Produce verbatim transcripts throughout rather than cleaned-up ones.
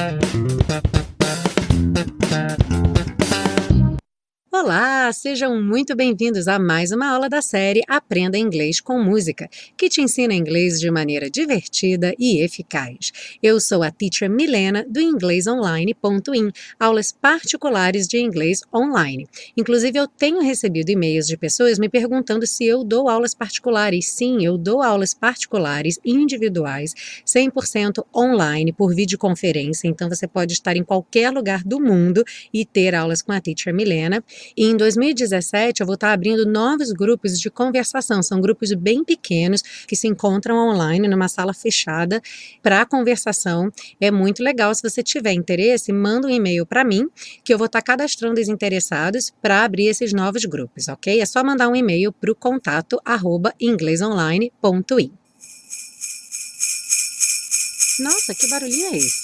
Olá, sejam muito bem-vindos a mais uma aula da série Aprenda Inglês com Música, que te ensina inglês de maneira divertida e eficaz. Eu sou a Teacher Milena, do inglês online ponto in, aulas particulares de inglês online. Inclusive, eu tenho recebido e-mails de pessoas me perguntando se eu dou aulas particulares. Sim, eu dou aulas particulares individuais, cem por cento online, por videoconferência, então você pode estar em qualquer lugar do mundo e ter aulas com a Teacher Milena. E em dois mil e dezessete eu vou estar abrindo novos grupos de conversação, são grupos bem pequenos que se encontram online numa sala fechada para conversação. É muito legal, se você tiver interesse, manda um e-mail para mim que eu vou estar cadastrando os interessados para abrir esses novos grupos, ok? É só mandar um e-mail para o contato arroba inglês online ponto in. Nossa, que barulhinho é esse?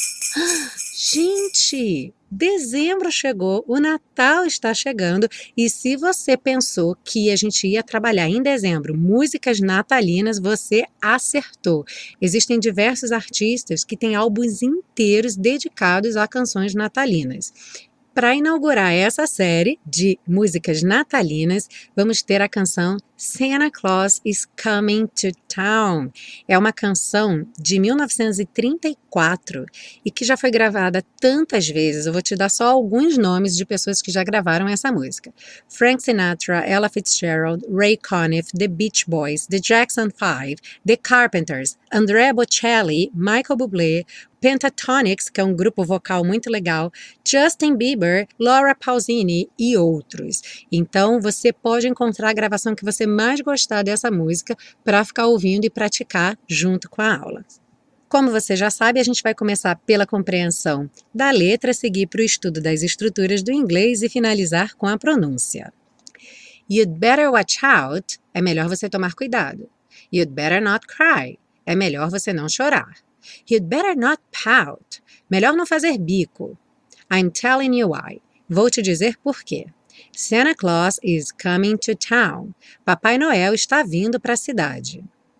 Gente, dezembro chegou, o Natal está chegando e se você pensou que a gente ia trabalhar em dezembro músicas natalinas, você acertou. Existem diversos artistas que têm álbuns inteiros dedicados a canções natalinas. Para inaugurar essa série de músicas natalinas, vamos ter a canção Santa Claus is Coming to Town. É uma canção de mil novecentos e trinta e quatro e que já foi gravada tantas vezes. Eu vou te dar só alguns nomes de pessoas que já gravaram essa música. Frank Sinatra, Ella Fitzgerald, Ray Conniff, The Beach Boys, The Jackson Five, The Carpenters, Andrea Bocelli, Michael Bublé, Pentatonix, que é um grupo vocal muito legal, Justin Bieber, Laura Pausini e outros. Então, você pode encontrar a gravação que você mais gostar dessa música para ficar ouvindo e praticar junto com a aula. Como você já sabe, a gente vai começar pela compreensão da letra, seguir para o estudo das estruturas do inglês e finalizar com a pronúncia. You'd better watch out é melhor você tomar cuidado. You'd better not cry é melhor você não chorar. You'd better not pout. Melhor não fazer bico. I'm telling you why. Vou te dizer por quê. Santa Claus is coming to town. Papai Noel está vindo para a cidade.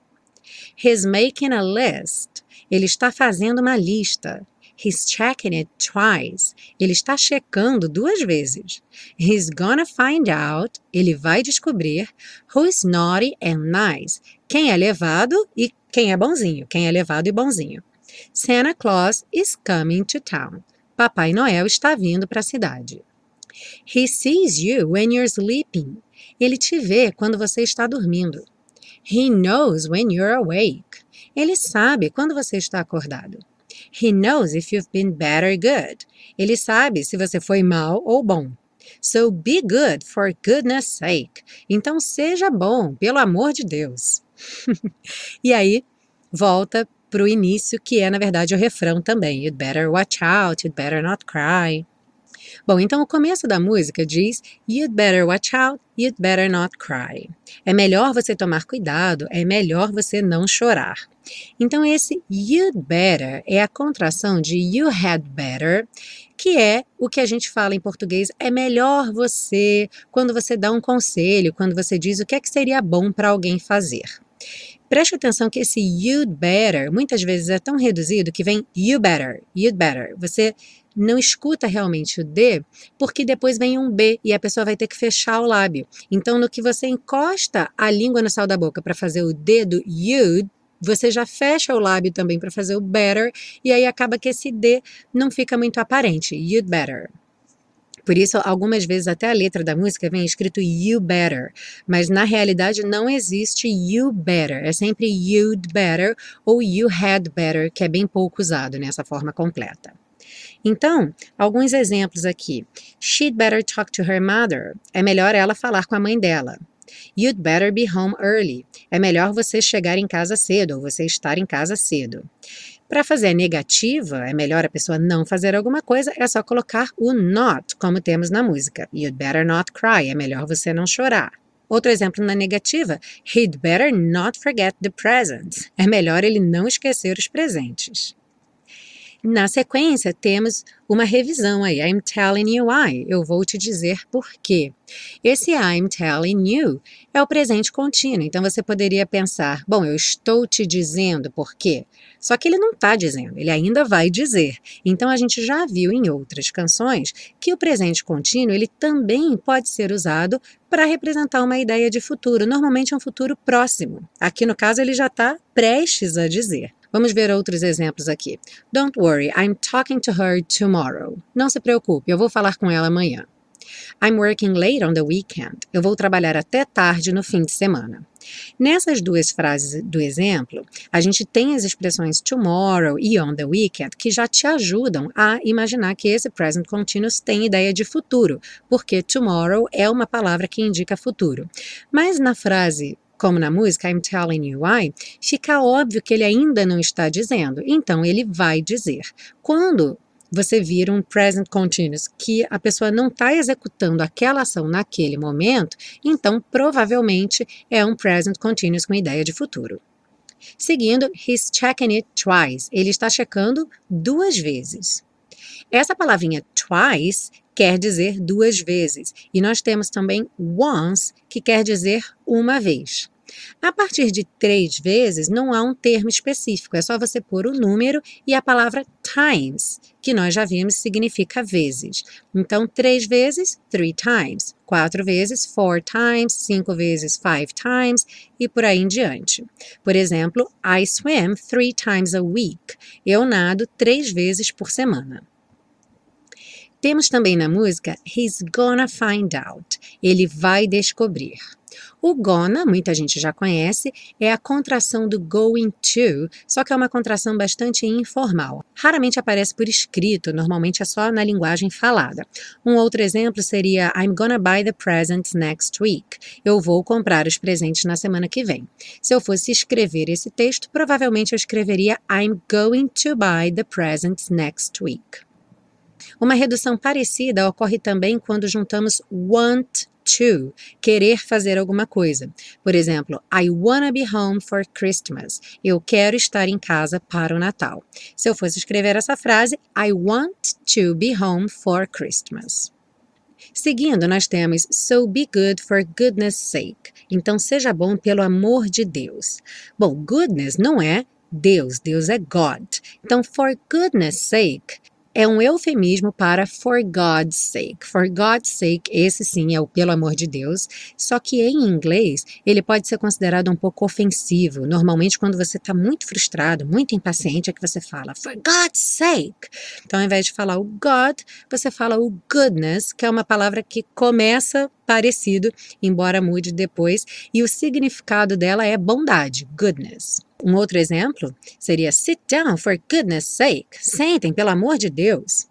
He's making a list. Ele está fazendo uma lista. He's checking it twice. Ele está checando duas vezes. He's gonna find out. Ele vai descobrir who's naughty and nice. Quem é levado e quem é bonzinho. Quem é levado e bonzinho. Santa Claus is coming to town. Papai Noel está vindo para a cidade. He sees you when you're sleeping. Ele te vê quando você está dormindo. He knows when you're awake. Ele sabe quando você está acordado. He knows if you've been bad or good. Ele sabe se você foi mal ou bom. So be good for goodness sake. Então seja bom, pelo amor de Deus. E aí, volta para o início, que é, na verdade, o refrão também. You'd better watch out, you'd better not cry. Bom, então o começo da música diz You'd better watch out, you'd better not cry. É melhor você tomar cuidado, é melhor você não chorar. Então esse you'd better é a contração de you had better, que é o que a gente fala em português, é melhor você, quando você dá um conselho, quando você diz o que é que seria bom para alguém fazer. Preste atenção que esse you'd better muitas vezes é tão reduzido que vem you better, you'd better. Você não escuta realmente o D, porque depois vem um B e a pessoa vai ter que fechar o lábio. Então, no que você encosta a língua no céu da boca para fazer o D do you'd, você já fecha o lábio também para fazer o better, e aí acaba que esse D não fica muito aparente. You'd better. Por isso, algumas vezes até a letra da música vem escrito you better, mas na realidade não existe you better, é sempre you'd better ou you had better, que é bem pouco usado nessa forma completa. Então, alguns exemplos aqui. She'd better talk to her mother. É melhor ela falar com a mãe dela. You'd better be home early. É melhor você chegar em casa cedo ou você estar em casa cedo. Para fazer a negativa, é melhor a pessoa não fazer alguma coisa, é só colocar o not, como temos na música. You'd better not cry. É melhor você não chorar. Outro exemplo na negativa, he'd better not forget the presents. É melhor ele não esquecer os presentes. Na sequência, temos uma revisão aí. I'm telling you why. Eu vou te dizer por quê. Esse I'm telling you é o presente contínuo. Então, você poderia pensar, bom, eu estou te dizendo por quê. Só que ele não está dizendo, ele ainda vai dizer. Então, a gente já viu em outras canções que o presente contínuo ele também pode ser usado para representar uma ideia de futuro. Normalmente é um futuro próximo. Aqui, no caso, ele já está prestes a dizer. Vamos ver outros exemplos aqui. Don't worry, I'm talking to her tomorrow. Não se preocupe, eu vou falar com ela amanhã. I'm working late on the weekend. Eu vou trabalhar até tarde no fim de semana. Nessas duas frases do exemplo, a gente tem as expressões tomorrow e on the weekend que já te ajudam a imaginar que esse present continuous tem ideia de futuro, porque tomorrow é uma palavra que indica futuro. Mas na frase como na música I'm telling you why, fica óbvio que ele ainda não está dizendo, então ele vai dizer. Quando você vira um present continuous, que a pessoa não está executando aquela ação naquele momento, então provavelmente é um present continuous com ideia de futuro. Seguindo, he's checking it twice. Ele está checando duas vezes. Essa palavrinha twice quer dizer duas vezes. E nós temos também once, que quer dizer uma vez. A partir de três vezes, não há um termo específico. É só você pôr o número e a palavra times, que nós já vimos significa vezes. Então, três vezes, three times. Quatro vezes, four times. Cinco vezes, five times. E por aí em diante. Por exemplo, I swim three times a week. Eu nado três vezes por semana. Temos também na música He's gonna find out. Ele vai descobrir. O gonna, muita gente já conhece, é a contração do going to, só que é uma contração bastante informal. Raramente aparece por escrito, normalmente é só na linguagem falada. Um outro exemplo seria I'm gonna buy the presents next week. Eu vou comprar os presentes na semana que vem. Se eu fosse escrever esse texto, provavelmente eu escreveria I'm going to buy the presents next week. Uma redução parecida ocorre também quando juntamos want to, querer fazer alguma coisa. Por exemplo, I wanna be home for Christmas. Eu quero estar em casa para o Natal. Se eu fosse escrever essa frase, I want to be home for Christmas. Seguindo, nós temos so be good for goodness sake. Então, seja bom pelo amor de Deus. Bom, goodness não é Deus, Deus é God. Então, for goodness sake é um eufemismo para for God's sake. For God's sake, esse sim é o pelo amor de Deus, só que em inglês ele pode ser considerado um pouco ofensivo. Normalmente quando você está muito frustrado, muito impaciente, é que você fala for God's sake. Então ao invés de falar o God, você fala o goodness, que é uma palavra que começa parecido, embora mude depois, e o significado dela é bondade, goodness. Um outro exemplo seria sit down for goodness sake. Sentem, pelo amor de Deus.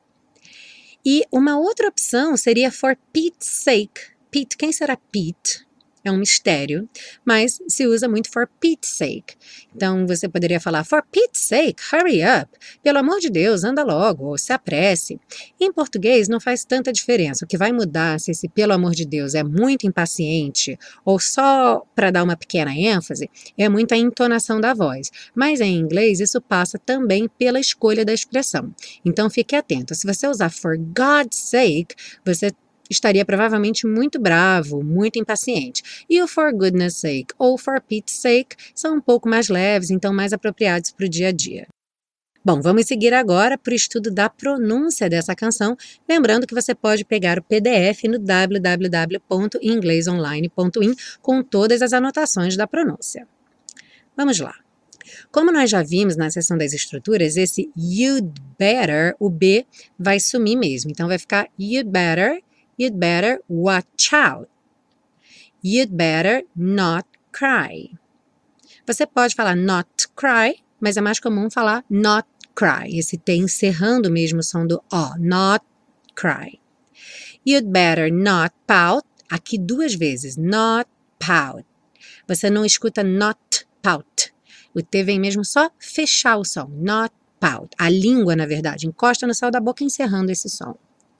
E uma outra opção seria for Pete's sake. Pete, quem será Pete? É um mistério, mas se usa muito for Pete's sake. Então você poderia falar for Pete's sake, hurry up. Pelo amor de Deus, anda logo, ou se apresse. Em português não faz tanta diferença. O que vai mudar se esse pelo amor de Deus é muito impaciente ou só para dar uma pequena ênfase é muito a entonação da voz. Mas em inglês isso passa também pela escolha da expressão. Então fique atento. Se você usar for God's sake, você estaria provavelmente muito bravo, muito impaciente. E o for goodness sake ou for Pete's sake são um pouco mais leves, então mais apropriados para o dia a dia. Bom, vamos seguir agora para o estudo da pronúncia dessa canção, lembrando que você pode pegar o P D F no w w w ponto inglês online ponto in com todas as anotações da pronúncia. Vamos lá. Como nós já vimos na seção das estruturas, esse you'd better, o B vai sumir mesmo, então vai ficar you'd better, you'd better watch out. You'd better not cry. Você pode falar not cry, mas é mais comum falar not cry. Esse T encerrando mesmo o som do O, not cry. You'd better not pout, aqui duas vezes, not pout. Você não escuta not pout. O T vem mesmo só fechar o som, not pout. A língua, na verdade, encosta no céu da boca encerrando esse som.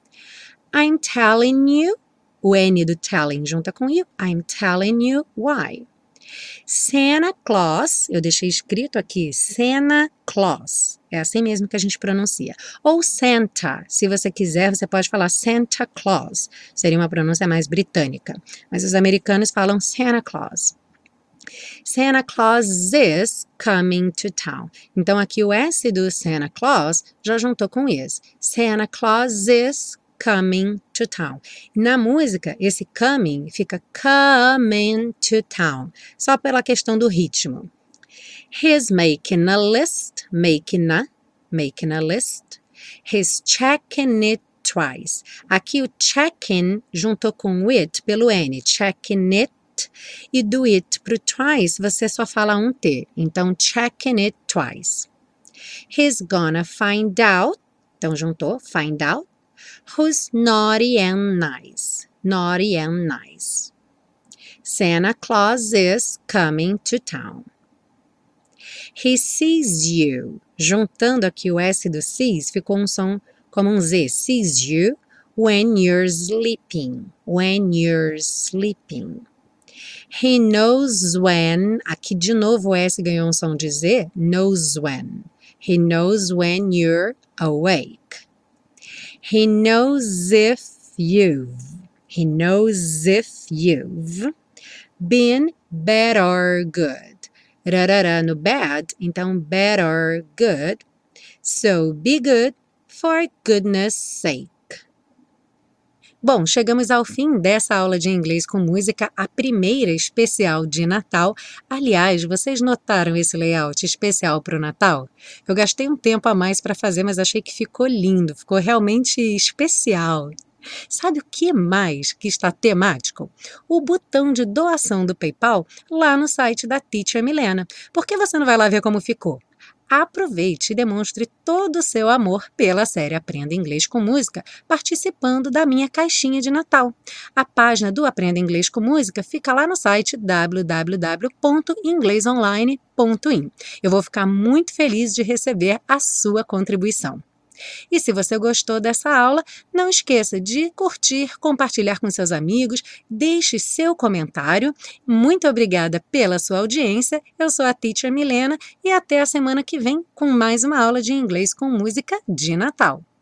I'm telling you, o N do telling junta com you, I'm telling you why. Santa Claus, eu deixei escrito aqui, Santa Claus. É assim mesmo que a gente pronuncia. Ou Santa, se você quiser, você pode falar Santa Claus. Seria uma pronúncia mais britânica. Mas os americanos falam Santa Claus. Santa Claus is coming to town. Então, aqui o S do Santa Claus já juntou com is. Santa Claus is coming to town. Na música, esse coming fica coming to town, só pela questão do ritmo. He's making a list, making a, making a list. He's checking it twice. Aqui o checking juntou com it pelo N, checking it. E do it pro twice, você só fala um T. Então, checking it twice. He's gonna find out. Então, juntou, find out. Who's naughty and nice. Naughty and nice. Santa Claus is coming to town. He sees you. Juntando aqui o S do sees, ficou um som como um Z. Sees you when you're sleeping. When you're sleeping. He knows when, aqui de novo o S ganhou um som de Z, knows when. He knows when you're awake. He knows if you've, he knows if you've been bad or good. Rarara no bad, então bad or good. So be good for goodness sake. Bom, chegamos ao fim dessa aula de inglês com música, a primeira especial de Natal. Aliás, vocês notaram esse layout especial para o Natal? Eu gastei um tempo a mais para fazer, mas achei que ficou lindo, ficou realmente especial. Sabe o que mais que está temático? O botão de doação do PayPal lá no site da Teacher Milena. Por que você não vai lá ver como ficou? Aproveite e demonstre todo o seu amor pela série Aprenda Inglês com Música, participando da minha caixinha de Natal. A página do Aprenda Inglês com Música fica lá no site w w w ponto inglês online ponto in. Eu vou ficar muito feliz de receber a sua contribuição. E se você gostou dessa aula, não esqueça de curtir, compartilhar com seus amigos, deixe seu comentário. Muito obrigada pela sua audiência. Eu sou a Teacher Milena e até a semana que vem com mais uma aula de inglês com música de Natal.